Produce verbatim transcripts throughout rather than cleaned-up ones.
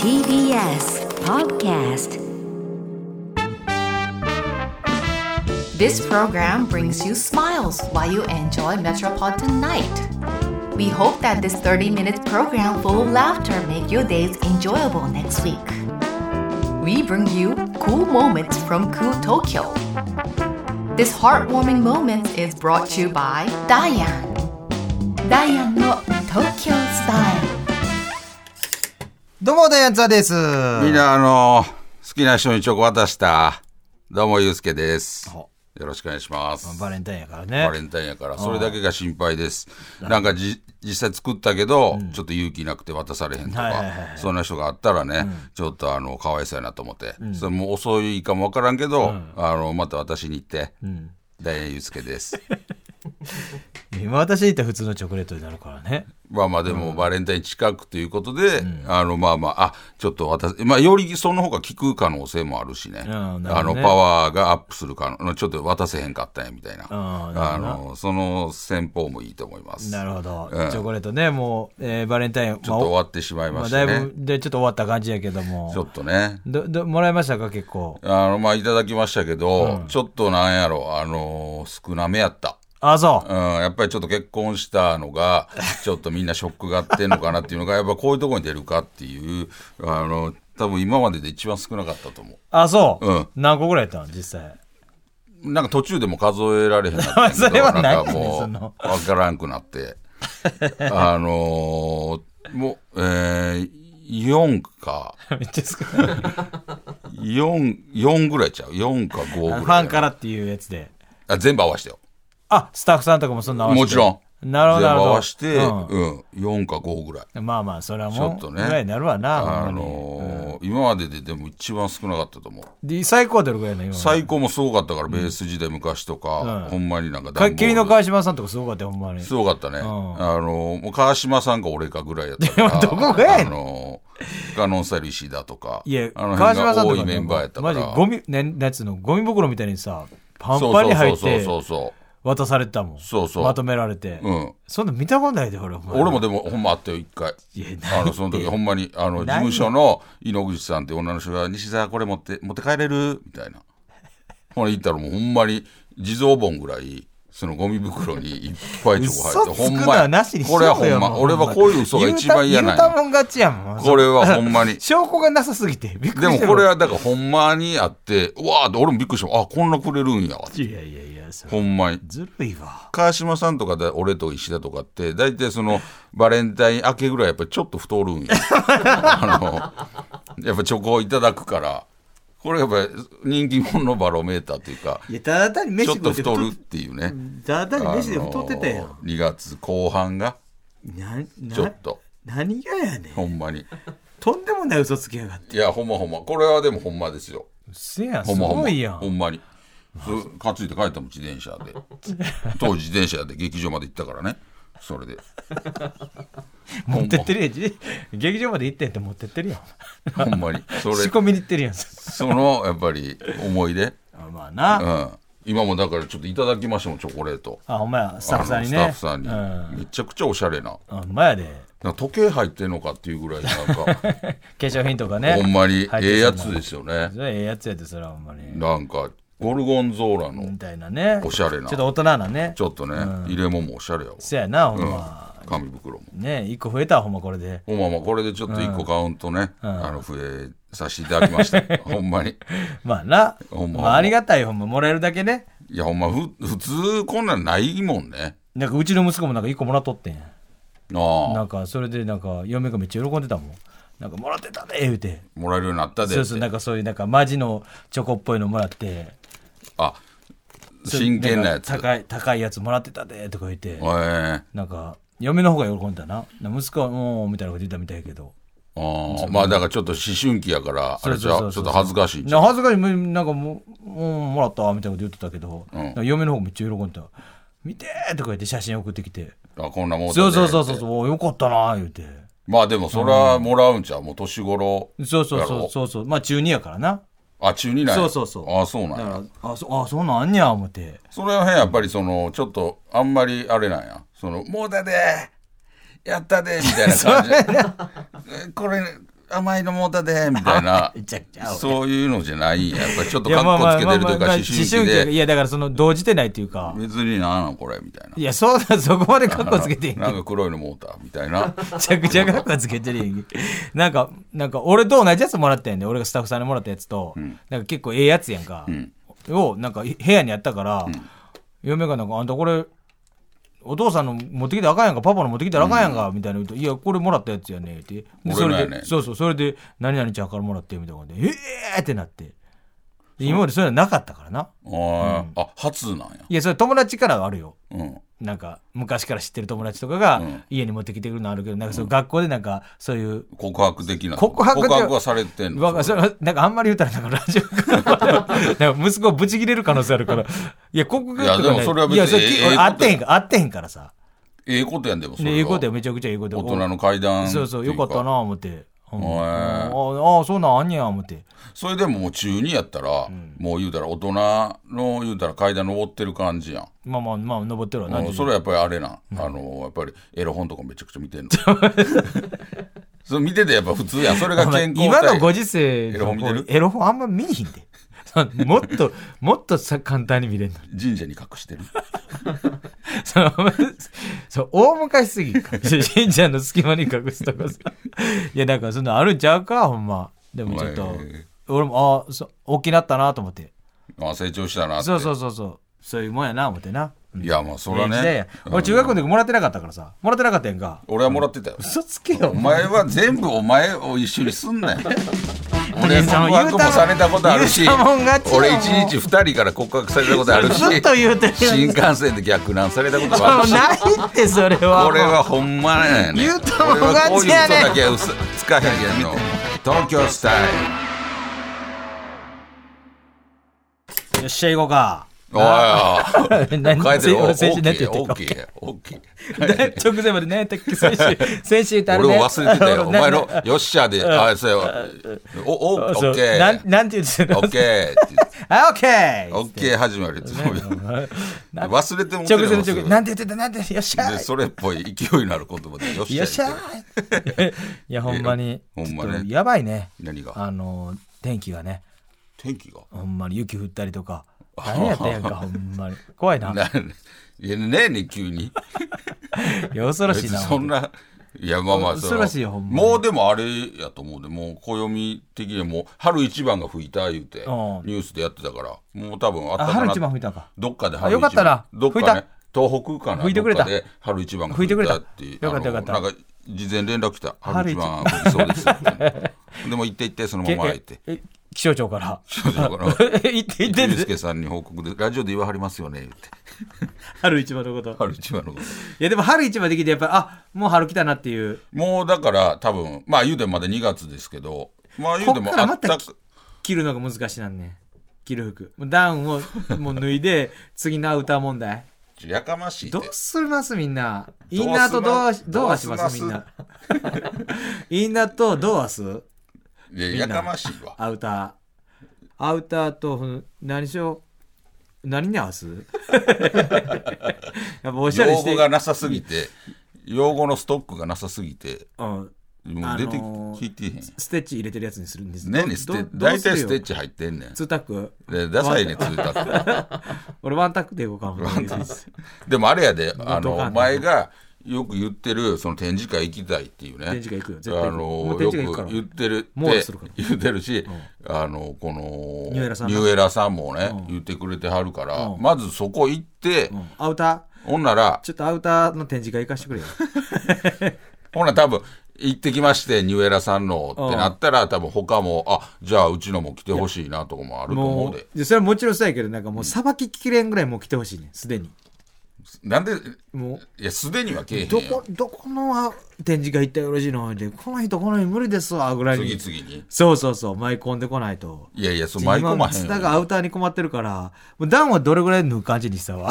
ティービーエス Podcast. This program brings you smiles while you enjoy Metropolitan Night. We hope that this thirty-minute program full of laughter make your days enjoyable next week. We bring you cool moments from cool Tokyo. This heartwarming moment is brought to you by Diane. Diane の Tokyo Style。 どうもダイアンツァです。 みんなあの好きな人にチョコ渡した。どうもゆうすけです。よろしくお願いします。 バレンタインやからね。 バレンタインやからそれだけが心配です。なんかじ実際作ったけど、うん、ちょっと勇気なくて渡されへんとか、はいはいはい、そんな人があったらね、うん、ちょっとあのかわいそうやなと思って、うん、それも遅いかもわからんけど、うん、あのまた私に言って、うん、ダイアンゆうすけです。 今私言ったら普通のチョコレートになるからね。 まあまあでもバレンタイン近くということで、うん、あのまあまああちょっと私、まあ、よりその方が効く可能性もあるしね、うん、ねあのパワーがアップするかのちょっと渡せへんかったんやみたいな、うん、あのその戦法もいいと思います。 なるほど、うん、チョコレートねもう、えー、バレンタインちょっと終わってしまいましたね、 まあ、だいぶでちょっと終わった感じやけどもちょっとねどどもらいましたか結構あのまあいただきましたけど、うん、ちょっとなんやろあの少なめやった。 あそう、 うん、やっぱりちょっと結婚したのがちょっとみんなショックがあってんのかなっていうのがやっぱこういうところに出るかっていうあの多分今までで一番少なかったと思う。 あそう、 うん、 何個ぐらいやったの実際。 なんか途中でも数えられへんなったんけどそれはないなんかもう分からんくなってあのー、もう、えー、よんかめっちゃ少ない 4, 4ぐらいちゃうよんかごぐらい。 ファンからっていうやつであ全部合わせてよ。 あスタッフさんとかもそんな合わせてもちろんなるほどなるほど全部合わせて、うんうん、よんかごぐらい。 まあまあそれはもうちょっとねぐらいになるわな、 あのーうん、今までででも一番少なかったと思う。 で最高はどれぐらいな今最高もすごかったから、うん、ベース時代昔とか、うん、ほんまになんか桐野川島さんとかすごかったよほんまにすごかったね、うん、あのー、もう川島さんか俺かぐらいやったからどこがやねん、 あのー、カノンスタイル石田とかいやあの辺が多いメンバーやったからマジゴミねやつのゴミ袋みたいにさパンパンに入ってそうそうそうそう渡されてたもん。 そうそうまとめられて、 うん、 そんな見たことないで俺俺もでもほんまあったよ一回。 いやあのその時ほんまにあの事務所の井ノ口さんって女の人が西澤これ持って持って帰れるみたいなほら言ったらもうほんまに地蔵盆ぐらいそのゴミ袋にいっぱいチョコ入ってほんまにこれはほんま俺はこういう嘘が一番嫌なんや。 言うたもん勝ちやもんこれはほんまに証拠がなさすぎてびっくりした。 でもこれはだからほんまにあってうわーって俺もびっくりしたあこんなくれるんやわ。 いやいやいやほんまにずるいわ。 川島さんとかで俺と石田とかって大体そのバレンタイン明けぐらいやっぱりちょっと太るんやあのやっぱチョコをいただくからこれやっぱり人気者のバロメーターというかいやただ単に飯ちょっと太るっていうねただ単に飯で太ってたやん、あのー、にがつこう半がちょっと何がやねんほんまにとんでもない嘘つきやがって。 いやほんまほんまこれはでもほんまですよ。 せやすごいやんほんまに担いで帰ったもん自転車で当時自転車で劇場まで行ったからねそれで持ってってるやん劇場まで行ってんって持ってってるやんほんまにそれ仕込みに行ってるやんそのやっぱり思い出あまあな、 うん、今もだからちょっといただきましたもんチョコレート。 あほんまやスタッフさんにねスタッフさんに、うん、めちゃくちゃおしゃれなあほんまやでなんか時計入ってんのかっていうぐらいなんか化粧品とかねほんまにええやつですよね。 それええやつやでそれはほんまになんかゴルゴンゾーラのみたいなねおしゃれなちょっと大人なねちょっとね、うん、入れ物もおしゃれやわ。 そやなほんま、 うん、紙袋もねいっこ増えたわほんまこれでほんままこれでちょっといっこカウントね、うん、あの増えさせていただきましたほんまにまあなほんま、 まあ、ありがたいほんまもらえるだけね。 いやほんまふ普通こんなんないもんね。 なんかうちの息子もなんかいっこもらっとってんあなんかそれでなんか嫁がめっちゃ喜んでたもん。なんかもらってたで言うてもらえるようになったでってそうそうなんかそういうなんかマジのチョコっぽいのもらってあ真剣なやつ高い高いやつもらってたでとか言って、 えー、 なんか嫁の方が喜んだな息子はもうみたいなこと言ったみたいやけどあまあだからちょっと思春期やからあれじゃちょっと恥ずかしい恥ずかしいなんかもうもらったみたいなこと言ってたけど、うん、嫁の方めっちゃ喜んだ見てーとか言って写真送ってきてあこんなもんだねそうそうそうそうそうよかったな言うてまあでもそれはもらうんちゃうもう年頃そうそうそうそうそうまあ中にやからなあ中になんやそうそうそうあそうなんやあそあそうなんや思ってそれはやっぱりそのちょっとあんまりあれなんやそのもうだでやったでみたいな感じこれ甘いのもうたでみたいなめちゃくちゃ青いそういうのじゃないやっぱりちょっとカッコつけてるというか思春期でいやだからその動じてないっていうか別になんなんこれみたいないやそうだそこまでカッコつけてんなんか黒いのもうたみたいなめちゃくちゃカッコつけてるやんなんかなんか俺と同じやつもらったんで俺がスタッフさんにもらったやつと、うん、なんか結構ええやつやんか、うん、をなんか部屋にあったから、うん、嫁がなんかあんたこれお父さんの持ってきたらあかんやんかパパの持ってきたらあかんやんか、うん、みたいな言うといやこれもらったやつやねってでそれで、ね、そうそうそれで何々ちゃんからもらってみたいな感じでええーってなって今までそういうのなかったからなあ、 うん、あ初なんやいやそれ友達からはあるよ、うん、なんか昔から知ってる友達とかが家に持ってきてくるのあるけどなんかその学校でなんかそういう告白的な告白告白はされてんのそれなんかあんまり言ったらなんかラジオからなんか息子ブチ切れる可能性あるからいや告白とかいやでもそれは別にいや俺会ってへんか会ってへんからさええことやんでもそれはええことやめちゃくちゃええこと大人の階段そうそうよかったな思ってああそうなんあんねや思ってそれでももう中にやったら、うん、もう言うたら大人の言うたら階段登ってる感じやんまあまあまあ登ってるわなそれはやっぱりあれな、うん、あのやっぱりエロ本とかめちゃくちゃ見てんのそれ見ててやっぱ普通やんそれが健康今のご時世エロ本見てるエロ本あんま見にひんでもっともっとさ簡単に見れんの神社に隠してるそのそう大昔すぎ神社の隙間に隠すとかさいやだからそんなあるんちゃうかほんまでもちょっと俺もああ大きなったなと思ってあ成長したなってそうそうそうそうそういうもんやな思ってな、 うん、いやまあそれはね俺中学校の時もらってなかったからさもらってなかったやんか俺はもらってたよ嘘つけよお前は全部お前を一緒にすんなよ俺告白もされたことあるし俺一日二人から告白されたことあるしずっと言うてる新幹線で逆難されたこともあるしないってそれはこれはほんまね言うたもん勝ちやね俺はこういう嘘だけはつかへんけど東京スタイルよっしゃ行こうかおいおい何書いてる俺先週何て言って大きい大きい直前までね先週先週ってあれね俺も忘れてたよお前のよっしゃであそうおおオッケーなんなんて言ってたのオッケーあオッケーオッケー始まり忘れてもって直前の直前なんて言ってたなんてよっしゃでそれっぽい勢いのある言葉でよっしゃよっしゃいやほんまにほんまねやばいね何があの天気がね天気がほんまに雪降ったりとか何やったんやんかほんまに怖いな。 いやねえね急に。 いや恐ろしいな。 そんないやまあまあ恐ろしいよほんまに。 もうでもあれやと思うでもう暦的にもう春一番が吹いた言うてニュースでやってたからもう多分あったかな。 春一番吹いたか。 どっかで春一番。 よかったな。 どっかね東北かな。 吹いてくれた。 どっかで春一番が吹いたってよかったよかった。 なんか事前連絡来た春一番吹きそうですよ。でも行って行ってそのまま行って。 気象庁から気象庁から行って行ってゆうすけさんに報告でラジオで言わはりますよね言って春一番のこと春一番のこといやでも春一番できてやっぱりあもう春来たなっていうもうだから多分まあ言うてもまだにがつですけどまあ言うてもこっからまた着るのが難しいなんね着る服ダウンをもう脱いで次のアウター問題やかましいどうするますみんなインナーとドアどうはしますみんなインナーとドアすいややかましいわアウターアウターと何しよう何に合わすやっぱおしゃれして用語がなさすぎて用語のストックがなさすぎて、 うん、 もう出てきてへん、 ステッチ入れてるやつにするんですねにステ大体ステッチ入ってんねんツータックでダサいねツータック俺ワンタックでいこうかもでもあれやであの前がよく言ってるその展示会行きたいっていうね展示会行くよ絶対あのよく言ってるって言ってるし、うん、あのこのニューエラさんニューエラさんもね、うん、言ってくれてはるから、うん、まずそこ行って、うん、 アウターほんならちょっとアウターの展示会行かしてくれよほんなら多分行ってきましてニューエラさんのってなったら多分他もあじゃあうちのも来てほしいなとかもあると思うででそれはもちろんそうやけどなんかもうさばききれんぐらいもう来てほしいねすでになんでもういやすでにはけえへんどこどこの展示会行ったらよろしいのでこの人この人無理ですわぐらいに次々にそうそうそう舞い込んでこないといやいやそう舞い込まへんよ津田がアウターに困ってるからもうダウンはどれぐらい縫う感じにしたわ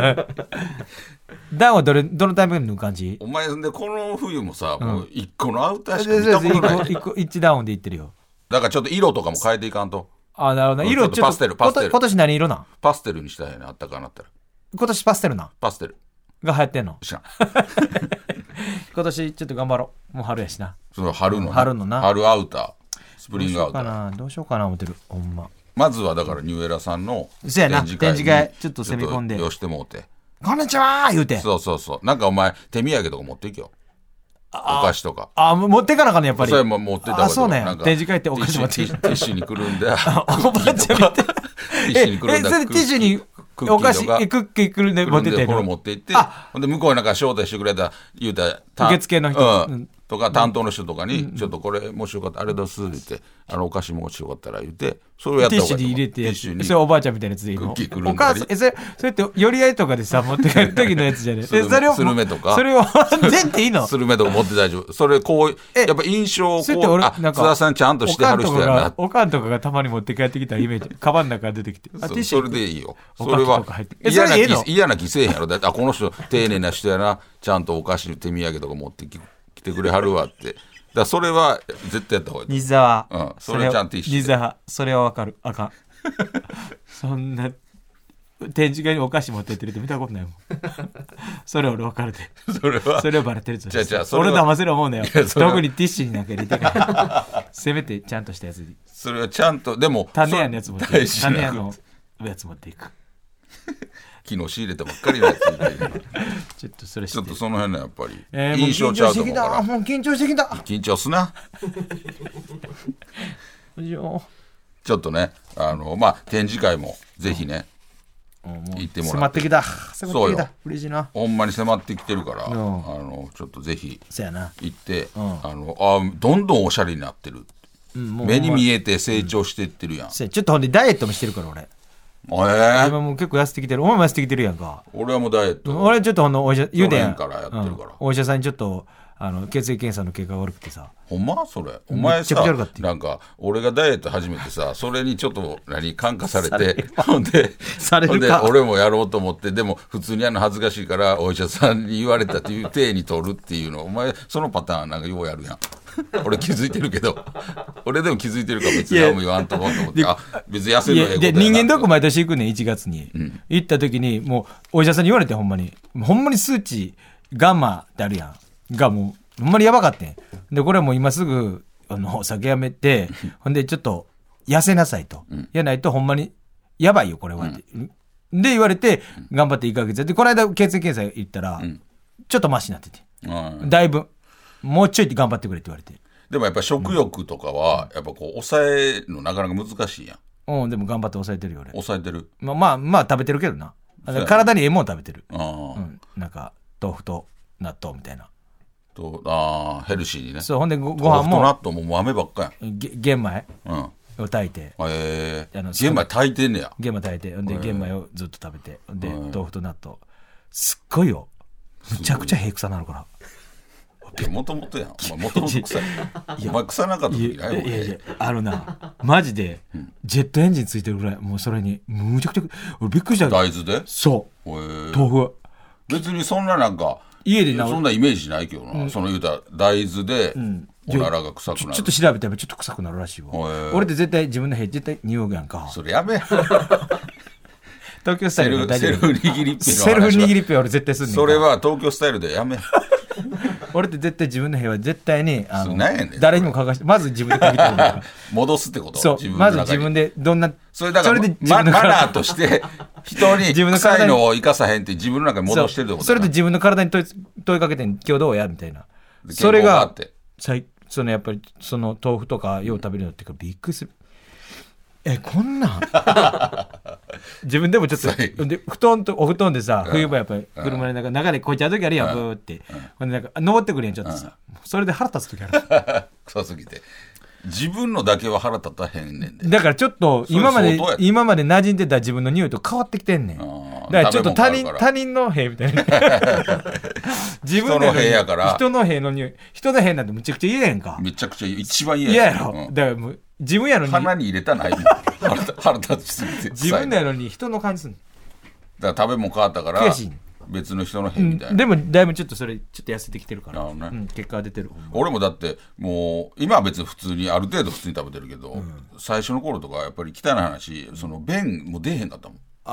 ダウンはどれどのタイミングで縫う感じお前でこの冬もさ、うん、もういっこのアウターしか見たことないいっこいちダウンでいってるよだからちょっと色とかも変えていかんとあなるほど色ちょっとパステルパステル今年何色なんパステルにしたいねあったかなったら今年パステルなパステルが流行ってんの。 知らん。 今年ちょっと頑張ろう。もう春やしな。 その春のな春のな春アウタースプリングアウター。 どうしようかなどうしようかな思ってるほんま。 まずはだからニューエラさんのそうやな展示会に展示会ちょっと攻め込んでちょっと寄してもうて、 こんにちはー言うて。 そうそうそう、なんかお前手土産とか持っていけよ、お菓子とか。 あ持ってかなあかんねやっぱり。 それも持ってた方がいい。 あそうねなんか展示会ってお菓子持ってティッシュティッシュにくるんでおばあちゃんみたいな。 ティッシュにくるんだええそれティッシュにクッキーとかお菓子えクッキーくるんで持ってってんこれの。 持って行ってあほんで向こうになんか招待してくれた言うたらた受付の人うんうんとか担当の人とかに、ちょっとこれもしよかったらあれどうすって言ってあのお菓子もしよかったら言ってそれをやったティッシュ方がいいと思う。 に入れてやつティッシュにそれおばあちゃんみたいなやつでいいの。 クッキーくるんだりお母さんえそれそれって寄り合いとかでさ持って帰る時のやつじゃねえスルメそれをスルメとかそれを全っていいの。 スルメとか持って大丈夫。それこうえやっぱ印象をこそれってうあ俺なんか津田さんちゃんとしてはる人やな。 おかんとかがたまに持って帰ってきたイメージカバンの中から出てきてあティッそシュそれでいいよ。 お菓子それはとか入ってえ嫌なそれええの気嫌な気せえへんやろ。だってあこの人丁寧な人やなちゃんとお菓子手土産とか持ってき来てくれはるわって。だからそれは絶対やった方がいい。 西沢、 うんそれはちゃんとティッシュで西沢それはわかるあかんそんな展示会にお菓子持ってってるって見たことないもんそれ俺分かるでそれはそれはバレてるぞじゃあじゃあそれ俺は騙せる思うなよいやそれは特にティッシュになんか入れてからせめてちゃんとしたやつにそれはちゃんとでも種屋のやつ持っていく大事な種屋のやつ持っていく昨日仕入れたばっかりのやつみたいなちょっとそれちょっとその辺のやっぱりえーもう印象ちゃうと思うからもう緊張してきた緊張すな。 もちょっとねあのまあ展示会もぜひねうもう行ってもらって迫ってきた迫ってきたそうよ嬉しいなほんまに迫ってきてるから、 んあのちょっとぜひそやな行って、 んあのあどんどんおしゃれになってる、 うんもう目に見えて成長していってるやん、 せやちょっとほんでダイエットもしてるから俺えー今もう結構痩せてきてるお前も痩せてきてるやんか俺はもうダイエット俺ちょっとほんのお医者言うてやん去年からやってるからうんお医者さんにちょっとあの血液検査の結果が悪くてさほんまそれお前めっちゃくちゃ悪かさったよなんか俺がダイエット始めてさそれにちょっと何感化されてほんでされるかほんで俺もやろうと思ってでも普通にやるの恥ずかしいからお医者さんに言われたっていう体に取るっていうのお前そのパターンなんかようやるやん俺気づいてるけど俺でも気づいてるから別に何も言わんとこうと思ってあ別に痩せいるのええことやなやで人間ドック毎年行くねんいちがつに、行った時にもうお医者さんに言われてほんまにほんまに数値ガンマってあるやんがもうほんまにやばかってんでこれはもう今すぐあのお酒やめてほんでちょっと痩せなさいと、やないとほんまにやばいよこれはって、で言われて頑張っていっかげつでこの間血液検査行ったら、ちょっとマシになってて、 うんだいぶもうちょい頑張ってくれって言われてでもやっぱ食欲とかはやっぱこう抑えるのなかなか難しいやんうんでも頑張って抑えてるよ俺抑えてるまあまあまあ食べてるけどなだから体にええもん食べてる、 あー、 うん、なんか豆腐と納豆みたいなとあーヘルシーにねそうほんでごご飯豆腐と納も豆ももう豆ばっかげ玄米やんうんを炊いてええあの玄米炊いてんねや玄米炊いてほんで玄米をずっと食べてほんで豆腐と納豆すっごいよむちゃくちゃ平草なのからもともとやんお前もともと臭いお前臭なかったい時ないもんやいやいやあるなマジでジェットエンジンついてるぐらいもうそれにむちゃくちゃ俺びっくりした大豆でそうへえ豆腐別にそんななんか家でなそんなイメージないけどな、その言うたら大豆でおならが臭くなる、 ちょちょっと調べたらちょっと臭くなるらしいわへー俺って絶対自分の部屋絶対匂うやんかそれやめ東京スタイルの大丈セル夫セル握りっぺの話はセルフ握りっぺ俺絶対すんねんそれは東京スタイルでやめ俺って絶対自分の部屋は絶対にあのなんやねん誰にも書かしてまず自分で書きたいんだから戻すってことそう自分のまず中に自分でどんなそれだからそれで自ママ分の体ナーとして人に自分の体に臭いのを生かさへんって自分の中に戻してるってことそうそれで自分の体に問い問いかけてん今日どうやみたいなでそれが健康あって最そのやっぱりその豆腐とかよう食べるのっていうかびっくりするえこんなん自分でもちょっと最で布団とお布団でさ冬場やっぱり車の中中でこいちゃう時あるやんブーってほんでなんか登ってくるやんちょっとさそれで腹立つ時ある臭すぎて自分のだけは腹立たへんねんでだからちょっとそれ今まで相当やで今まで馴染んでた自分の匂いと変わってきてんねんあーだからちょっと他人食べ物があるから他人の部屋みたいな自分人の部屋やから人の部屋の匂い人の部屋なんてむちゃくちゃ嫌やんかめちゃくちゃ一番嫌嫌やろ、 うんだからもう自分やのに鼻に入れたないもん腹立腹立ちすぎて自分やのに人の感じすんだから食べ物変わったから悔しい別の人の部屋みたいな、 うんでもだいぶちょっとそれちょっと痩せてきてるから、 なるほどねうん、結果が出てる俺もだってもう今は別に普通にある程度普通に食べてるけど、最初の頃とかやっぱり汚い話その便も出えへんかったもんあ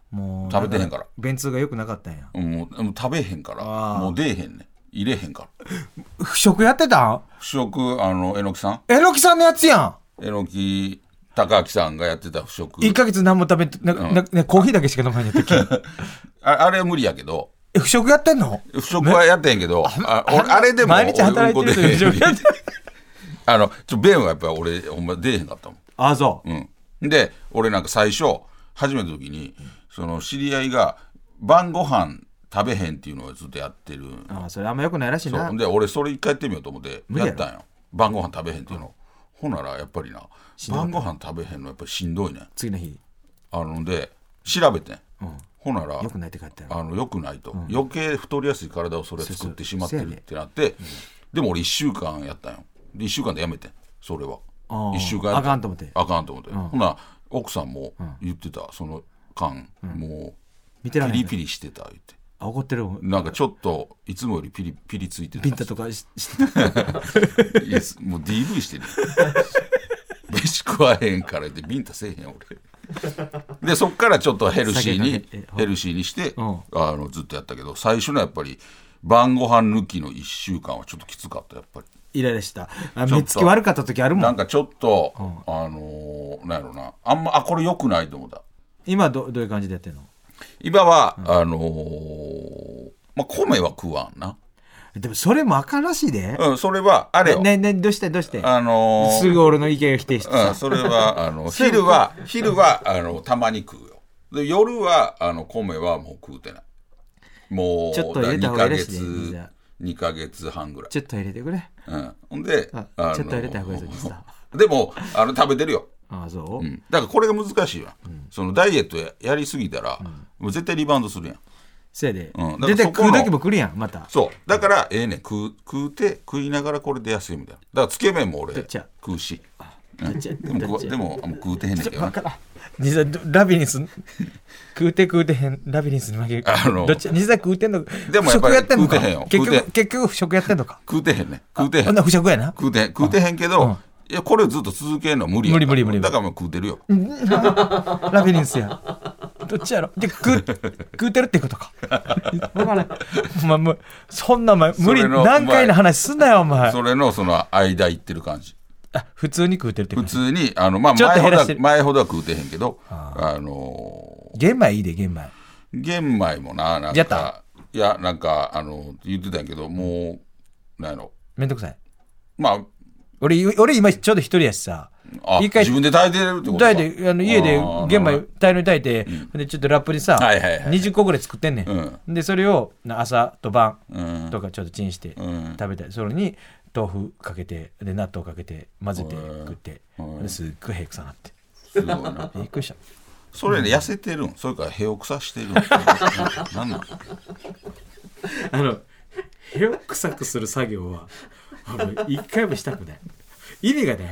もう食べてへんから便通が良くなかったんや。 もうもう食べへんからもう出えへんね入れへんから腐食やってたん？ 腐食あのえのきさんえのきさんのやつやん。 えのき高明さんがやってた腐食いっかげつ何も食べてな、うん、ななコーヒーだけしか飲まないんやったっけあ, あれは無理やけどえ腐食やってんの？ 腐食はやってんけど あ, あ, あれでも毎日働いてると腐食やってるあのちょ便はやっぱり俺ほんま出えへんかったもん。 あそう、 うん、で俺なんか最初始めた時にその知り合いが晩ご飯食べへんっていうのをずっとやってる。 あそれあんまよくないらしいな。 そうで俺それ一回やってみようと思ってやったんよ。晩ご飯食べへんっていうの、うん、ほんならやっぱりな晩ご飯食べへんのやっぱりしんどいね。 次の日あので調べてん、うん、ほんならよくないって書いてある。 あのよくないと、うん、余計太りやすい体をそれ作ってしまってるってなって、うん、でも俺いっしゅうかんやったんよ。でいっしゅうかんでやめてんそれは。いっしゅうかんあかんと思ってあかんと思って、うん、ほな奥さんも言ってた、うん、その間、うん、もうピリピリしてた言ってあ怒ってるなんかちょっといつもよりピリピリついてるビンタとか し, してたいやもう ディーブイ してる飯食わへんからってビンタせえへん俺でそっからちょっとヘルシーにヘルシーにして、うん、あのずっとやったけど最初のやっぱり晩ご飯抜きのいっしゅうかんはちょっときつかった。やっぱりイライラした。あ目つき悪かった時あるもん。 なんかちょっと、うん、あのー、なんやろなあんまあこれ良くないと思った。 今 ど, どういう感じでやってんの？ 今は、うん、あのー、まあ米は食わんな。 でもそれもあかんらしいで。 うんそれはあれよ。 ねねどうしてどうして。 あのー、 すぐ俺の意見を否定してさ。 うんそれはあの昼は昼はあのたまに食うよ。で夜はあの米はもう食うてない。もうちょっと入れた方がいいですね。 にかげつはんぐらい。 ちょっと入れてくれ。 うん。ほんで、 ああのー、ちょっと入れた方がいいですさ。 でもあの食べてるよ。 ああそう、うん。 だからこれが難しいわ。うん、そのダイエット や, やりすぎたら、うん、もう絶対リバウンドするやん。 せやで。 うん。 絶対食う時も来るやんまた。 そう。だからええねん食う食うて食いながらこれで安いみたいな。だからつけ麺も俺食うし。うん、でもでも食うてへんねんけど。 実際ラビリンス食うて食うてへんラビリンスに負ける。あのどっち実際食うてんの。 でもやっぱり食うてへんよ。 結局結局食やってんのか。 食うてへんね。食うてへん。 ほんな不食やな。 食うてへん食うてへんけど、うん、いやこれをずっと続けるのは無理やん。 無理無理無理。 だからもう食うてるよ。 ラビリンスや。どっちやろ。で食う食うてるってことか。分からない。お前もうそんな前無理難解な話すんなよお前。 それのその間行ってる感じ。 あ普通に食うてるって普通にあの、まあ、前ほどは前ほどは食うてへんけどあ、あのー、玄米いいで玄米玄米もななんかいやなんかあの言ってたんやけどもうなんやろめんどくさい。 まあ俺俺今ちょうど一人やしさあ一回自分で炊いてるってことか。 炊いてあの家で玄米大量に炊いて、うん、でちょっとラップにさ、はいはいはい、にじゅっこぐらい作ってんねん、うん、でそれを朝と晩とかちょっとチンして食べたり、それに豆腐かけてで納豆かけて混ぜて食ってすっごいへくさなってすごいなびっくりした。 それで痩せてるん、それからへを臭してるんなんなんあのへを臭くする作業はあの一回もしたくない意味がない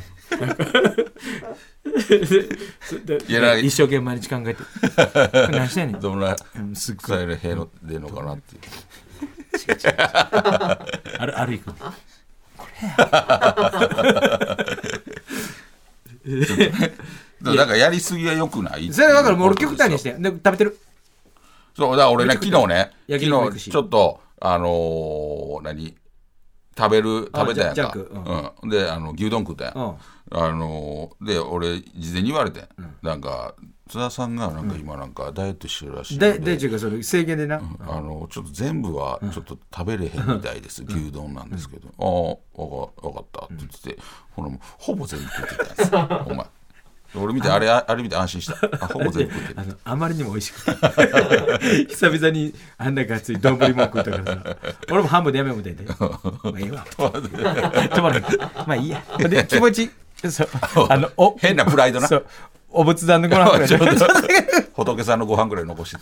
いや一生懸命毎日考えて何してんねんどんな臭いのへの出るのかなっていう違う違う違うある歩くこれやだからやりすぎはよくない。 それだからもう俺極端にしてで食べてる。 そうだから俺ね昨日ね昨日ちょっとあのー、何食べる食べたやんか、うん、であの牛丼食ったやん、うん、あのー、で俺事前に言われてん、うん、なんか津田さんがなんか今なんかダイエットしてるらしいので、 うん、ででいうかそれ制限でな、うん、 あのちょっと全部はちょっと食べれへんみたいです、うん、牛丼なんですけど、うん、ああ分かったって言ってて、うん、ほらもうほぼ全部食ってたんですよお前俺見てあれあれ見て安心したあほぼ全部食ってるあ, のあまりにも美味しくて久々にあんなガッツリ丼も食ったからさ俺も半分でやめようみたいでまあいいわ止まらないまあいいやで気持ちそうあのお変なプライドなそうお仏壇のご飯ぐらい仏さんのご飯ぐらい残して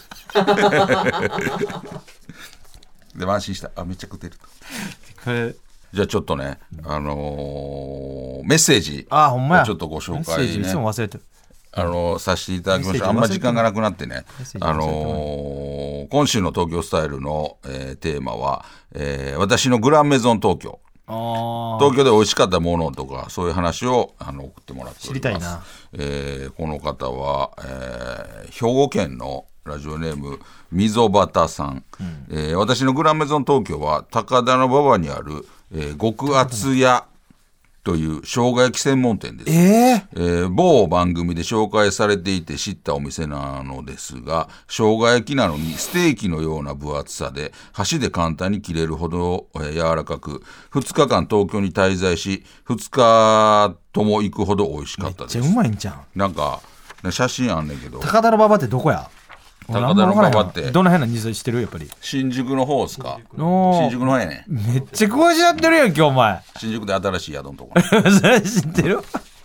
で安心したあめっちゃ食ってるこれじゃあちょっとね、あのー、メッセージあほんまやちょっとご紹介、ね、 いつも忘れてる、 あのー、させていただきました。あんま時間がなくなってね、あのー、今週の東京スタイルの、えー、テーマは、えー、私のグランメゾン東京あ東京で美味しかったものとかそういう話をあの送ってもらっております。知りたいな、えー、この方は、えー、兵庫県の、 ラジオネーム溝端さん、うんえー、私のグランメゾン東京は高田馬場にある、えー、極厚屋という生姜焼き専門店です、 えーえー、某番組で紹介されていて知ったお店なのですが、生姜焼きなのにステーキのような分厚さで箸で簡単に切れるほど、えー、柔らかく、ふつかかん東京に滞在しふつかとも行くほど美味しかったです。 めっちゃうまいんじゃん。 なんか写真あんねんけど、 高田馬場ってどこや。 高田馬場ってどの辺のニーズしてるやっぱり新宿の方ですか。 新宿の方やね。 めっちゃ詳しいやってるやん今日お前。 新宿で新しい宿のとこそれ知ってる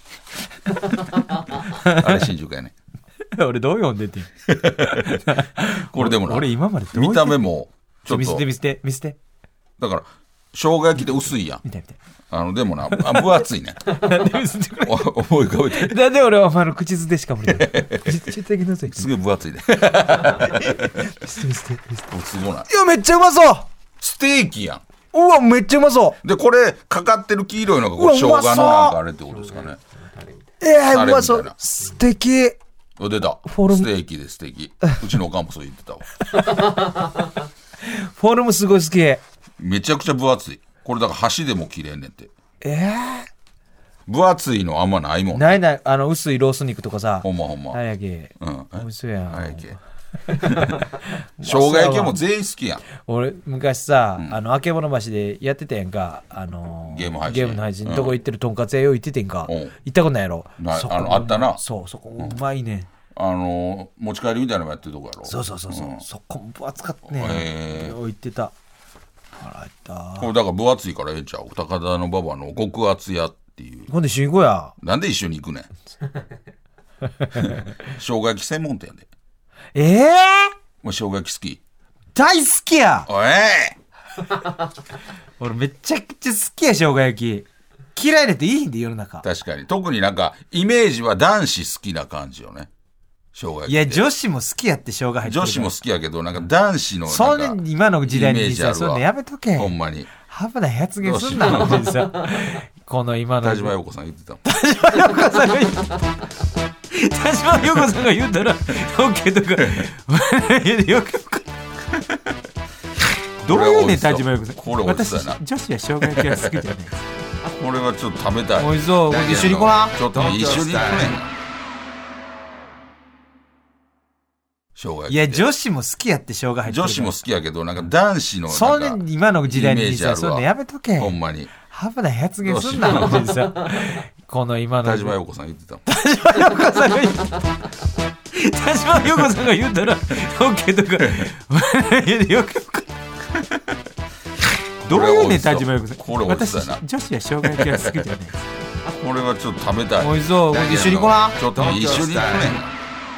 あれ新宿やね。 俺どう読んでてこれでもな、 俺今までどう見た目もちょっと見せて見せて見せて。 だから生姜焼きって薄いやん。 見て見て。 あのでもな、あ分厚いね。 なんで見せてくれ。 思い浮かべて。 なんで俺はお前の口づてしか無理だ。ちょっとだけのせい。 すげえ分厚いね。 見せて見せて見せて。 すごない。 いやめっちゃうまそう。 ステーキやん。 うわめっちゃうまそう。 でこれかかってる黄色いのがこう生姜のなんかあれってことですかね。 ええー、うまそう。素敵。 出た。 フォルムステーキで素敵。うちのおかんもそう言ってたわ。 フォルムすごい好き。 めちゃくちゃ分厚い。これだから箸でも切れんねんって。 ええー、 分厚いのあんまないもん。 ないない。あの薄いロース肉とかさ。 ほんまほんま。 あやけ。 うん。 美味しそうやん。 あやけ。生姜焼きも全員好きやん。 俺昔さ、 うん、 あのあけぼの橋でやってたやんか、あのー、 ゲーム配信ゲームの配信のとこ行ってるとんかつ屋よう行っててんか、 うん、 行ったことないやろ。 ないあのあったな。 そうそこうまいね、 うん、あのー、持ち帰りみたいなのもやってるとこやろ。 そうそうそうそう、うん、そこも分厚かったね。 へえ。 よう行ってた。腹減った。 これだから分厚いからええんちゃう。高田馬場の極厚屋っていう。 今度一緒に行こうや。 なんで一緒に行くねん。生姜焼き専門店で。 ええー、 もう生姜焼き好き。 大好きや。 おい俺めちゃくちゃ好きや生姜焼き。嫌いなっていいんで世の中。 確かに。特になんかイメージは男子好きな感じよね。生姜焼き。 いや女子も好きやって生姜入ってる。 女子も好きやけどなんか男子のなんかそん今の時代にさそんなやめとけ。 ほんまに。 危ない発言すんな本当にさ。この今の田島陽子さん言ってたもん。 田島陽子さんが言った田島陽子さんが言ったら OK とかよくどういうね田島陽子さん。 これ美味しそうやな。 私女子は生姜焼きが好きじゃない。 これはちょっと食べたい。 おいしそう。一緒に行こうな。 ちょっと一緒に行くね。生姜焼き。 いや女子も好きやって生姜入ってる。 女子も好きやけどなんか男子のなんかそんな今の時代にさそんなやめとけ。 ほんまに。 危ない発言すんな本当にさ。この今の田島陽子さん言ってたもん。 田島陽子さんが言った田島陽子さんが言ったら OK とかよくどういうね田島陽子さん。 これ美味しそうやな。 私女子は生姜焼きが好きじゃない。 これはちょっと食べたい。 おいしそう。一緒に行こうな。 ちょっと一緒に行くね。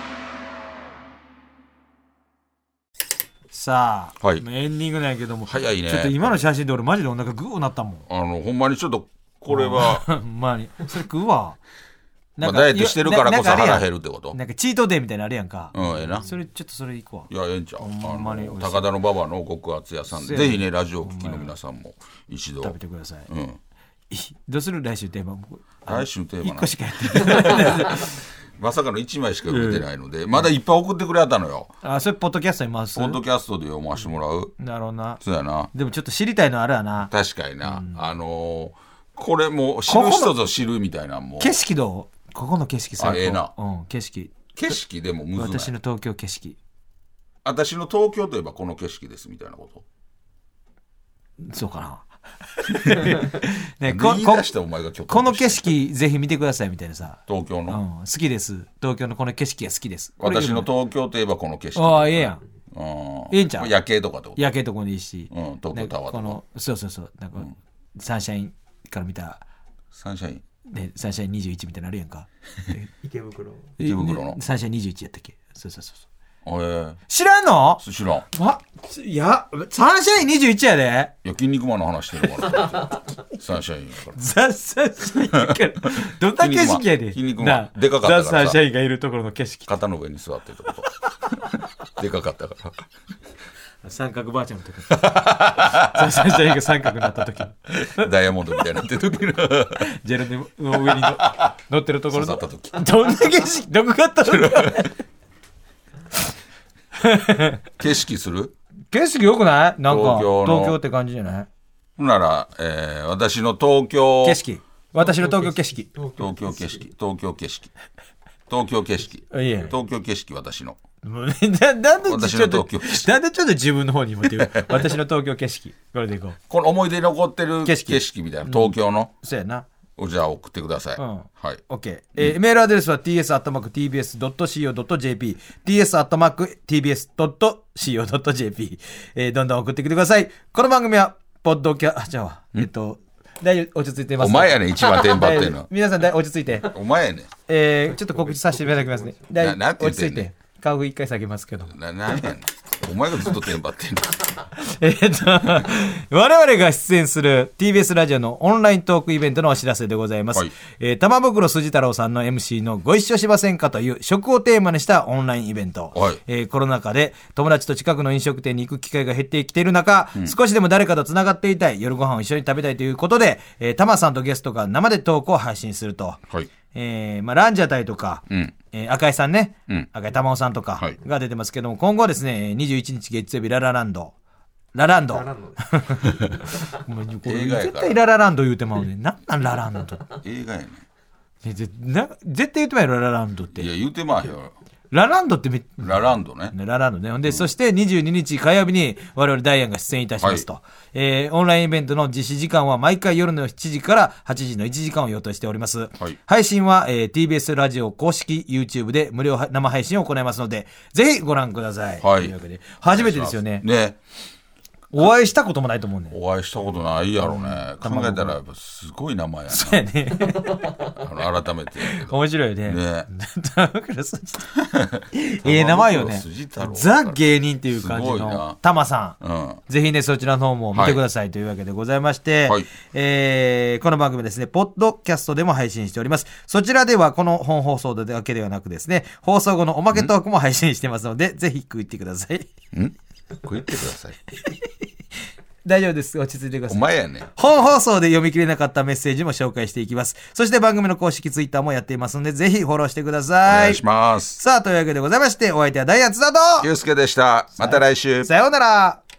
さあ、 はい、 エンディングなんやけども早いね。 ちょっと今の写真で俺マジでお腹グーなったもん。 あのほんまにちょっとこれはほんまにそれ食うわ。 まあ、ダイエットしてるからこそ腹減るってこと。 なんかチートデーみたいなのあるやんか。 うんええな。 それちょっとそれいくわ。 いやええんちゃう。 ほんまに高田馬場の極厚屋さんでぜひねラジオ聴きの皆さんも一度食べてください。 うん。 どうする来週テーマ。 来週テーマいっこしかやってないまさかのいちまいしか読めてないので、うん、まだいっぱい送ってくれたのよ。 あ、それポッドキャストに回す。 ポッドキャストで読ませてもらう。 なるほどな。 そうやな。 でもちょっと知りたいのあるわな。 確かにな、うん、あのー、これも知る人ぞ知るみたいなもん。 景色どう？ここの景色最高。 あ、ええな。 うん、景色。 景色でもむずない。 私の東京景色。 私の東京といえばこの景色ですみたいなこと。 そうかな。 ね、こ, こ, この景色ぜひ見てくださいみたいなさ。 東京の、 うん、好きです。東京のこの景色が好きです。 私の東京といえばこの景色。 ああ、ええやん。 ええんちゃう。 夜景とかってこと。 夜景とかでいいし、 うん、東京タワーとか。 このそうそうそうなんか、うん、サンシャインから見たサンシャインね、サンシャインにじゅういちみたいなのあるやんか。 池袋池袋のサンシャインにじゅういちやったっけ。そうそうそうそう。 えー、 知らんの？ 知らん。 わいやサンシャインにじゅういちやで。 いや筋肉マンの話してるからサンシャインからザ・サンシャインからどんな景色やで。 筋肉マンでかかったからさ、 ザ・サンシャインがいるところの景色、 肩の上に座ってるってことでかかったから三角ばあちゃんの時ザ・サンシャインが三角になった時ダイヤモンドみたいになってる時のジェルネの上にの乗ってるところの刺さった時どんな景色どこがあったの景色する？ 景色良くない？なんか東京の東京って感じじゃない？ ほんなら、えー、私の東京景色。私の東京景色。 東京景色。東京景色。東京景色。 いえ東京景色、私の。 もうねななんで私のちょっと東京景色なんでちょっと自分の方に持ってくる私の東京景色。これでいこう。 この思い出に残ってる景景色色みたいな、東京の、 そうやな。 をじゃあ送ってください。 うんはい。 OK、えーメールアドレスは ティーエスアットマークティービーエスドットシーオードットジェーピー ティーエスアットマークティービーエスドットシーオードットジェーピー、えーどんどん送ってきてください。この番組はポッドキャあじゃあえっと大丈夫落ち着いてます。 お前やねん、一番テンパってんの。 皆さんだい落ち着いて、 お前やねん。 えーちょっと告知させていただきますね。だいななんて言ってんねん落ち着いて顔一回下げますけどな、なんやねん。お前がずっとテンパってんの。 えっと、我々が出演する ティービーエス ラジオのオンライントークイベントのお知らせでございます。 はいえー玉袋筋太郎さんの エムシー のご一緒しませんかという食をテーマにしたオンラインイベント。 はいえーコロナ禍で友達と近くの飲食店に行く機会が減ってきている中、少しでも誰かとつながっていたい、夜ご飯を一緒に食べたいということで、えー、玉さんとゲストが生でトークを配信すると。 はい。 えーまあ、ランジャタイとか、 うん。 えー赤井さんね、 うん赤井玉緒さんとかはいが出てますけども、今後はですね、にじゅういちにち月曜日ララランド、ラランド。お前これ映画やから絶対ララランド言うてまうね。なんなんラランド。 映画やねえぜな絶対言うてまうよ、ララランドっん。いて。 や、言うてまえよ。 ラランドってめラランドね。 ねラランドね。ほんで、そしてにじゅうににち火曜日に我々ダイアンが出演いたしますと。えーオンラインイベントの実施時間は毎回夜のしちじからはちじのいちじかんを予定しております。 はい配信は、えー ティービーエス ラジオ公式 YouTube で無料生配信を行いますので、ぜひご覧ください。 はいというわけで、初めてですよね。 ね。 お会いしたこともないと思うね。 お会いしたことないやろね。考えたらやっぱすごい名前やそうやね。 な。あの改めてやけど。 面白いよね。 ね。 玉袋筋ええ名前よね筋太郎。 ザ芸人っていう感じすごいなのタマさん。 うん。 ぜひね、そちらの方も見てくださいというわけでございまして、 はいえーこの番組ですね、ポッドキャストでも配信しております。そちらではこの本放送だけではなくですね、放送後のおまけトークも配信してますので、ぜひ食いってください。 ん食いってください。 大丈夫です。落ち着いてください。 お前やねん。 本放送で読み切れなかったメッセージも紹介していきます。そして番組の公式ツイッターもやっていますので、ぜひフォローしてくだおさい。 願いします。 さあ、というわけでございまして、お相手はダイアン津田と、 ゆうすけでした。また来週。 さようなら。